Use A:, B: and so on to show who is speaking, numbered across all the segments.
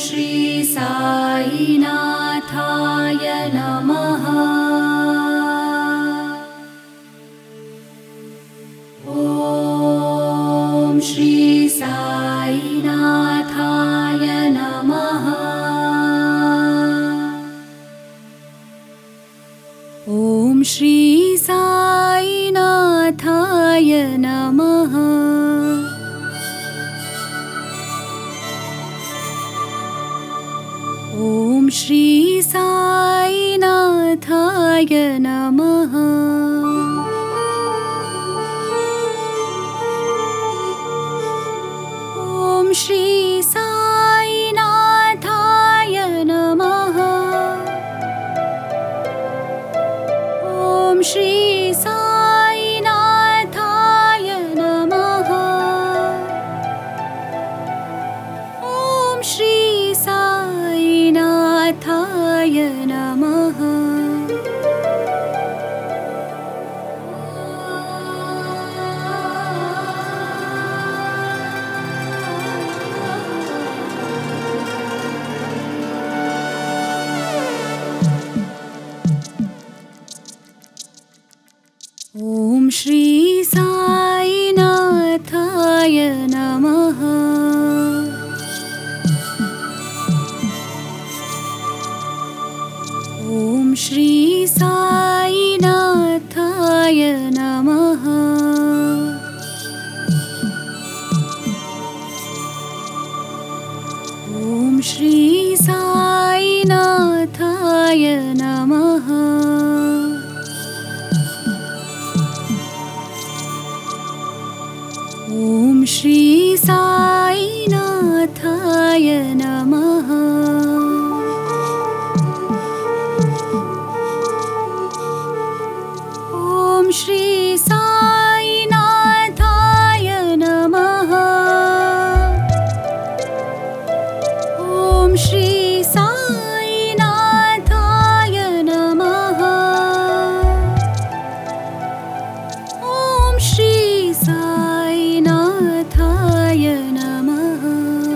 A: श्री साईनाथाय नमः। ॐ श्री साईनाथाय नमः। ॐ श्री साईनाथाय नमः। ॐ श्री साईनाथाय नमः। ॐ श्री साईनाथाय नमः। ॐ श्री साईनाथाय नमः। ॐ श्री साईनाथाय नमः। ॐ श्री साईनाथाय नमः। ॐ श्री साईनाथाय नमः। ॐ श्री साईनाथाय नमः। ॐ श्री साईनाथाय नमः। ॐ श्री साईनाथाय नमः। ॐ श्री साईनाथाय नमः। ॐ श्री साईनाथाय नमः।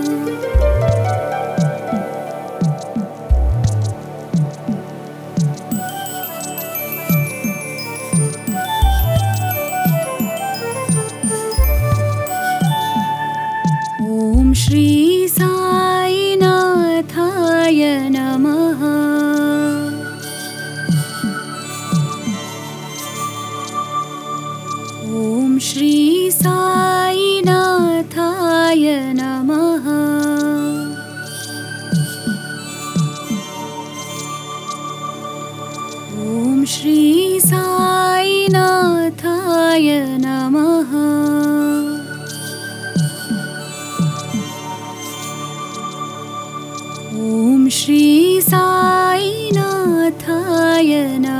A: ॐ श्री साईनाथाय नमः। ॐ श्री साईनाथाय नमः। ॐ श्री साईनाथाय नमः। ॐ श्री साईनाथाय नमः।